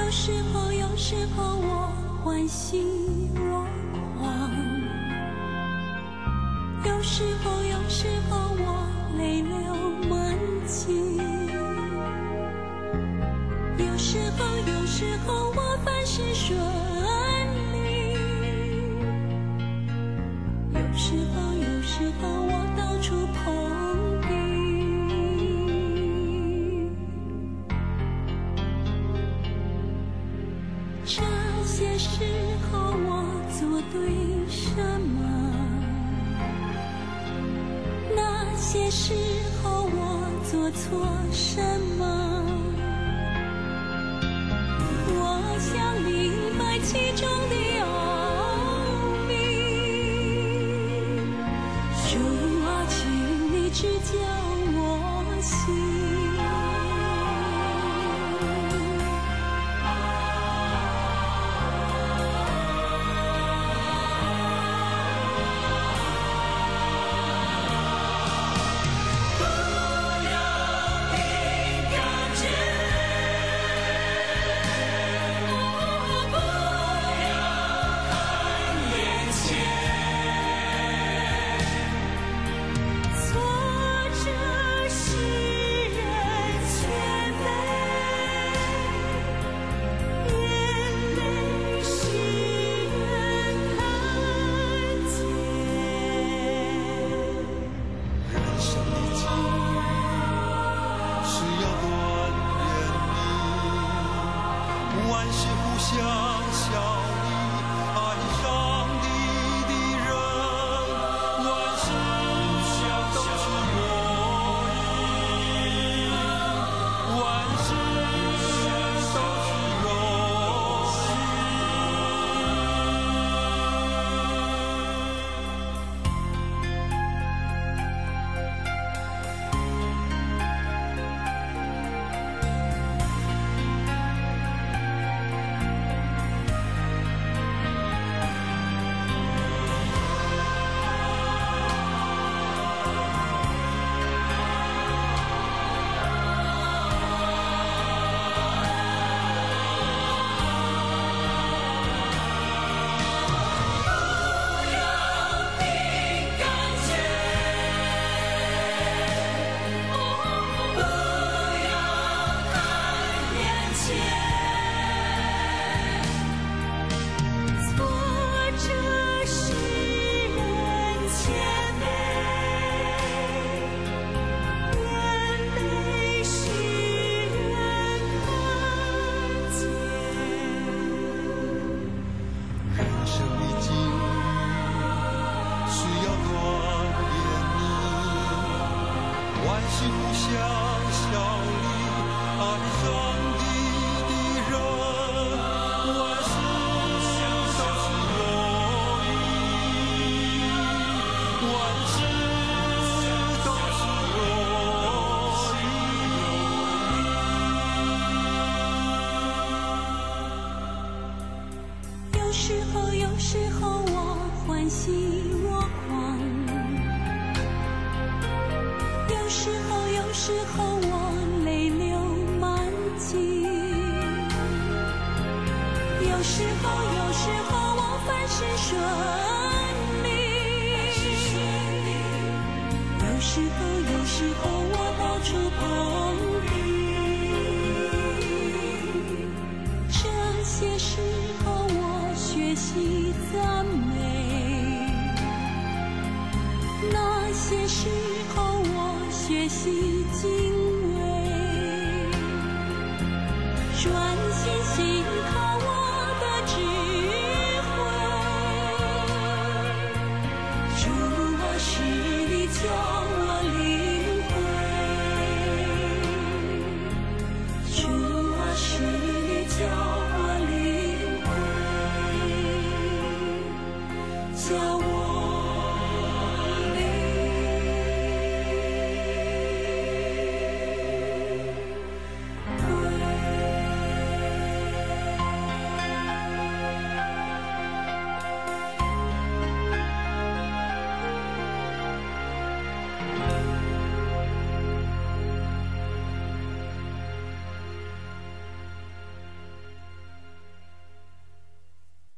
有时候我欢喜若狂，有时候我泪流满襟，有时候我凡事顺利，有时候我到处碰壁。这些时候我做对什么？那些时候我做错什么？我想明白其中的奥秘。主啊，请你指教我心。有时候我欢喜若狂，有时候我泪流满襟，有时候我凡事顺利，有时候我到处碰壁。这些时候我学习赞美，那些时候我学习敬畏，专心信靠我的智慧。主啊，是你教我领会，主啊，是你教我领会，教我